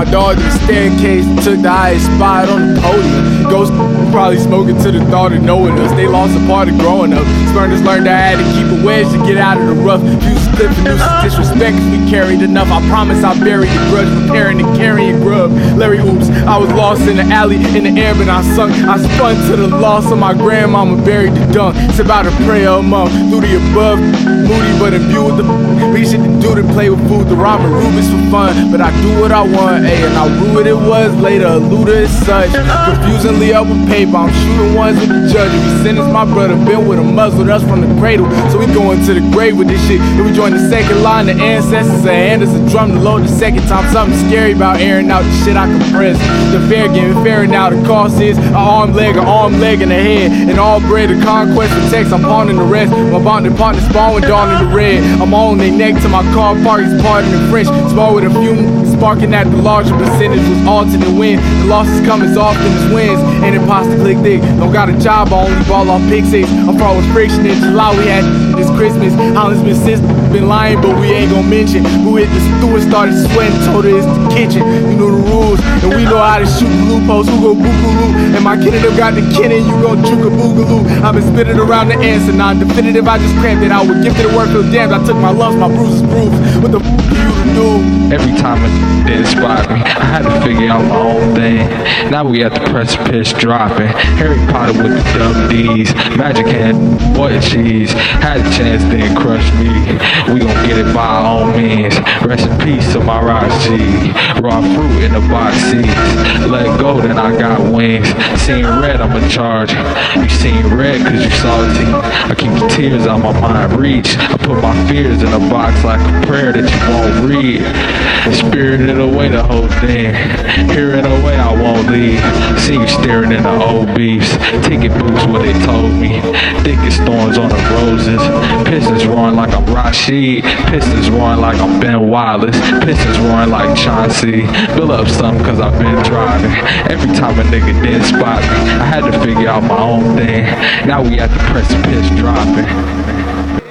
dog to the staircase, took the highest spot on the podium. Ghost probably smoking to the thought of knowing us. They lost a part of growing up. Spurners learned I had to keep a wedge to get out of the rough. Fuse clip and nooses disrespect cause we carried enough. I promise I buried the grudge, preparing to carrying grub. Larry oops, I was lost in the alley, in the air, but I sunk. I spun to the loss of my grandmama, buried the dunk. It's about a prayer among through the above. Moody, but imbued with the we shit to do to play with food. The rhyme and Rubens for fun, but I do what I want, ayy, and I rue what it was later. A looter is such, confusingly up with paper. I'm shooting ones with the judge. If he sentenced my brother, been with him, muzzled us from the cradle. So we going to the grave with this shit. If we join the second line, the ancestors are hand us a drum to load the second time. Something scary about airing out the shit I compress. The fair game, fairer now. The cost is an arm, leg, and a head. And all bread, the conquest for text. I'm pawning the rest. My bonding partner spawn with dawn in the red. I'm on their neck to my car park. He's parting in French. Small with a few sparking at the larger percentage was alternate win. The losses come as often as wins. Ain't imposter click thick. Don't got a job, I only ball off pick six. I'm pro with friction in July. We had this Christmas. Holland's been since been lying, but we ain't gon' mention who hit the stew and started sweating. Told her it's the kitchen. You know the rules, and we know how to shoot the loopholes. Who go boogaloo? And my kid them got the kinnin', you gon' juke a boogaloo. I've been spitting around the answer, non-definitive. I just cramped it. I would give it a word, feel damned. I took my lumps, my bruises bruised. What the f are you to do? Every time it didn't spot me, I had to figure out my own thing. Now we at the precipice dropping. Harry Potter with the dumb D's. Magic hand, boy cheese. Had a chance, then crushed me. We gon' get it by our own means. Rest in peace to my Raji. Raw fruit in the box seats. Let go, then I got wings. Seeing red, I'm in charge. You seen red cause you salty. I keep the tears out my mind reach. I put my fears in a box like a prayer that you won't read. Spirited away the whole thing. Hearing away I won't leave. See you staring in the old beefs. Ticket booths what they told me. Thickest thorns on the roses. Pistons roaring like I'm Rashid. Pistons roaring like I'm Ben Wallace. Pistons roaring like Chauncey. Build up something cause I've been driving. Every time a nigga didn't spot me, I had to figure out my own thing. Now we at the precipice dropping.